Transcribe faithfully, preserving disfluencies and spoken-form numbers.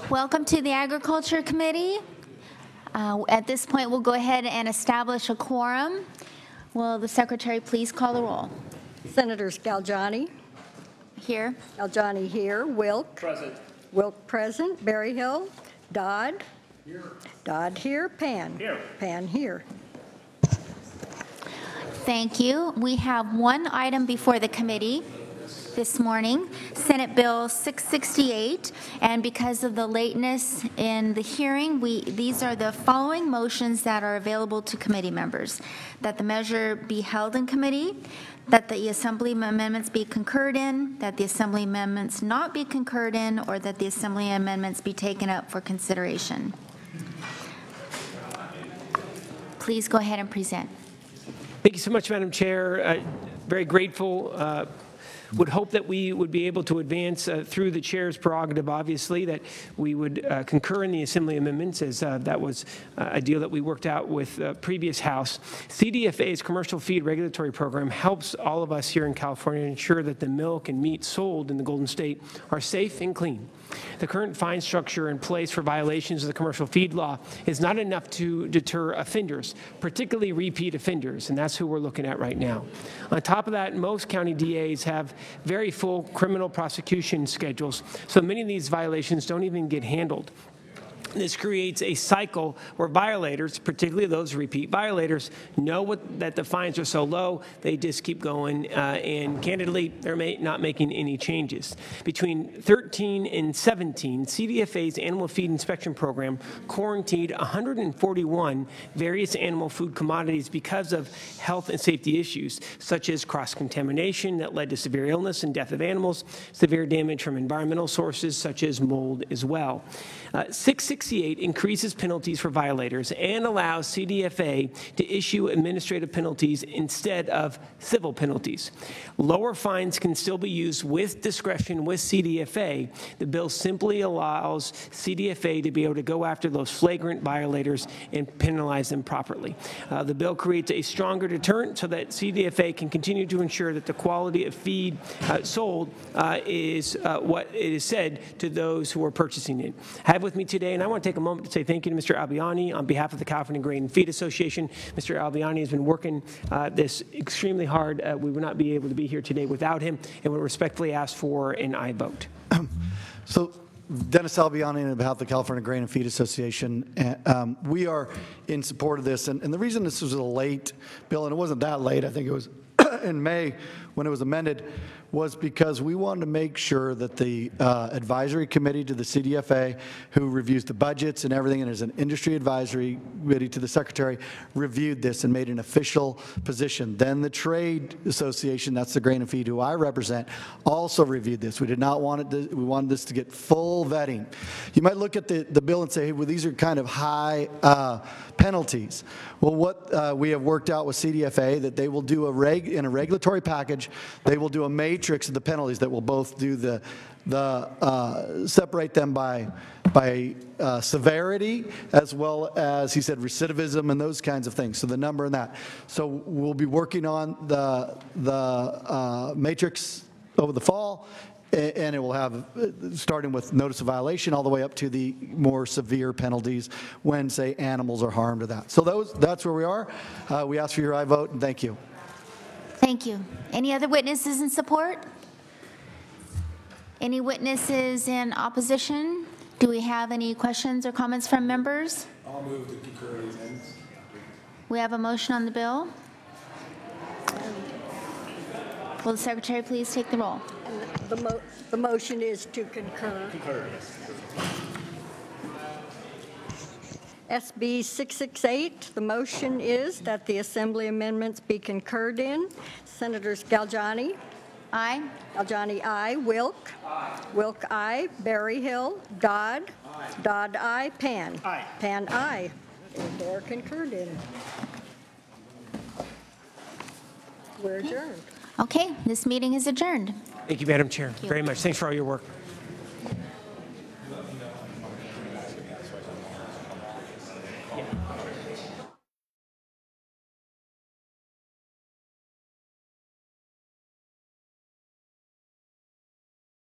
Welcome to the Agriculture Committee. Uh, At this point, we'll go ahead and establish a quorum. Will the secretary please call the roll? Senators Galgiani. Here. Galgiani here. Wilk. Present. Wilk present. Berryhill. Dodd. Here. Dodd here. Pan. Here. Pan here. Thank you. We have one item before the committee this morning, Senate Bill six sixty-eight, and because of the lateness in the hearing, we these are the following motions that are available to committee members: that the measure be held in committee, that the Assembly amendments be concurred in, that the Assembly amendments not be concurred in, or that the Assembly amendments be taken up for consideration. Please go ahead and present. Thank you so much, Madam Chair. Uh, very grateful. Uh, would hope that we would be able to advance uh, through the chair's prerogative, obviously, that we would uh, concur in the Assembly amendments, as uh, that was uh, a deal that we worked out with uh, previous House. C D F A's Commercial Feed Regulatory Program helps all of us here in California ensure that the milk and meat sold in the Golden State are safe and clean. The current fine structure in place for violations of the commercial feed law is not enough to deter offenders, particularly repeat offenders, and that's who we're looking at right now. On top of that, most county D As have very full criminal prosecution schedules, so many of these violations don't even get handled. This creates a cycle where violators, particularly those repeat violators, know what, that the fines are so low, they just keep going, uh, and candidly, they're may, not making any changes. Between thirteen and seventeen, C D F A's Animal Feed Inspection Program quarantined one hundred forty-one various animal food commodities because of health and safety issues, such as cross-contamination that led to severe illness and death of animals, severe damage from environmental sources, such as mold as well. Uh, six sixty-eight increases penalties for violators and allows C D F A to issue administrative penalties instead of civil penalties. Lower fines can still be used with discretion with C D F A. The bill simply allows C D F A to be able to go after those flagrant violators and penalize them properly. Uh, the bill creates a stronger deterrent so that C D F A can continue to ensure that the quality of feed uh, sold uh, is uh, what it is said to those who are purchasing it. I have with me today, and I want to take a moment to say thank you to Mister Albiani on behalf of the California Grain and Feed Association. Mister Albiani has been working uh, this extremely hard. Uh, we would not be able to be here today without him, and would respectfully ask for an aye vote. So, Dennis Albiani on behalf of the California Grain and Feed Association, uh, um, we are in support of this, and, and the reason this was a late bill, and it wasn't that late, I think it was in May when it was amended, was because we wanted to make sure that the uh, advisory committee to the C D F A, who reviews the budgets and everything, and is an industry advisory committee to the secretary, reviewed this and made an official position. Then the trade association, that's the Grain and Feed who I represent, also reviewed this. We did not want it to, we wanted this to get full vetting. You might look at the, the bill and say, hey, well, these are kind of high uh, penalties. Well, what uh, we have worked out with C D F A, that they will do a reg, in a regulatory package, they will do a matrix of the penalties that will both do the, the uh, separate them by, by uh, severity, as well as, he said, recidivism and those kinds of things, so the number and that. So we'll be working on the, the uh, matrix over the fall, and it will have, starting with notice of violation all the way up to the more severe penalties when, say, animals are harmed or that. So those, that's where we are. Uh, we ask for your aye vote, and thank you. Thank you. Any other witnesses in support? Any witnesses in opposition? Do we have any questions or comments from members? I'll move to concur in the amendments. We have a motion on the bill. Will the secretary please take the roll? And the, mo the motion is to concur. Concur, yes. S B six sixty-eight, the motion is that the Assembly amendments be concurred in. Senators Galgiani. Aye. Galgiani, aye. Wilk. Aye. Wilk, aye. Berryhill. Dodd. Aye. Dodd, aye. Pan. Aye. Pan, aye. And they're concurred in. We're adjourned. Okay, this meeting is adjourned. Thank you, Madam Chair, very much. Thanks for all your work.